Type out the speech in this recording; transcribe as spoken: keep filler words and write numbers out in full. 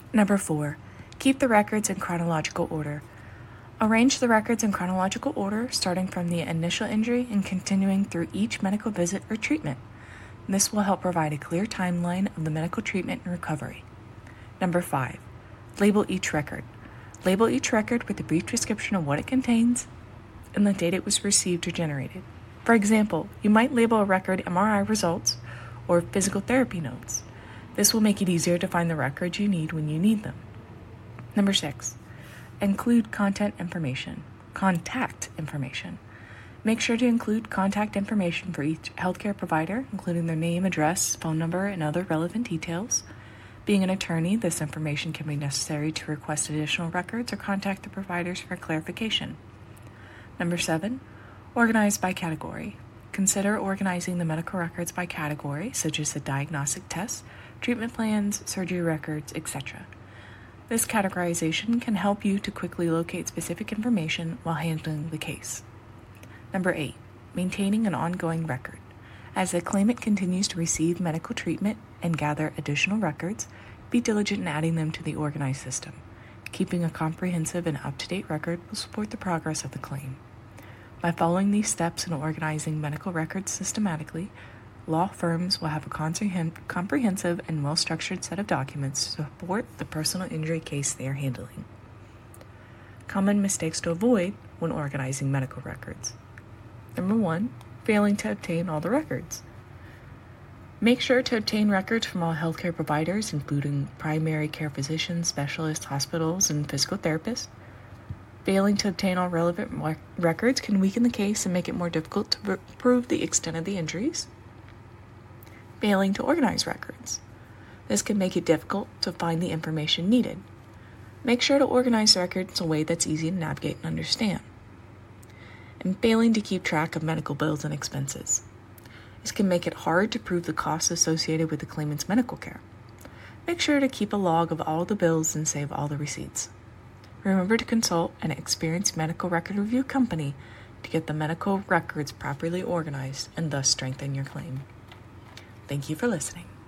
Number four, keep the records in chronological order. Arrange the records in chronological order, starting from the initial injury and continuing through each medical visit or treatment. This will help provide a clear timeline of the medical treatment and recovery. Number five, label each record. Label each record with a brief description of what it contains and the date it was received or generated. For example, you might label a record M R I results or physical therapy notes. This will make it easier to find the records you need when you need them. Number six, include contact information. Contact information. Make sure to include contact information for each healthcare provider, including their name, address, phone number, and other relevant details. Being an attorney, this information can be necessary to request additional records or contact the providers for clarification. Number seven, organize by category. Consider organizing the medical records by category, such as the diagnostic tests, treatment plans, surgery records, et cetera. This categorization can help you to quickly locate specific information while handling the case. Number eight, maintaining an ongoing record. As the claimant continues to receive medical treatment and gather additional records, be diligent in adding them to the organized system. Keeping a comprehensive and up-to-date record will support the progress of the claim. By following these steps in organizing medical records systematically, law firms will have a comprehensive and well-structured set of documents to support the personal injury case they are handling. Common mistakes to avoid when organizing medical records. Number one, failing to obtain all the records. Make sure to obtain records from all healthcare providers, including primary care physicians, specialists, hospitals, and physical therapists. Failing to obtain all relevant rec- records can weaken the case and make it more difficult to pr- prove the extent of the injuries. Failing to organize records. This can make it difficult to find the information needed. Make sure to organize records in a way that's easy to navigate and understand. And failing to keep track of medical bills and expenses. This can make it hard to prove the costs associated with the claimant's medical care. Make sure to keep a log of all the bills and save all the receipts. Remember to consult an experienced medical record review company to get the medical records properly organized and thus strengthen your claim. Thank you for listening.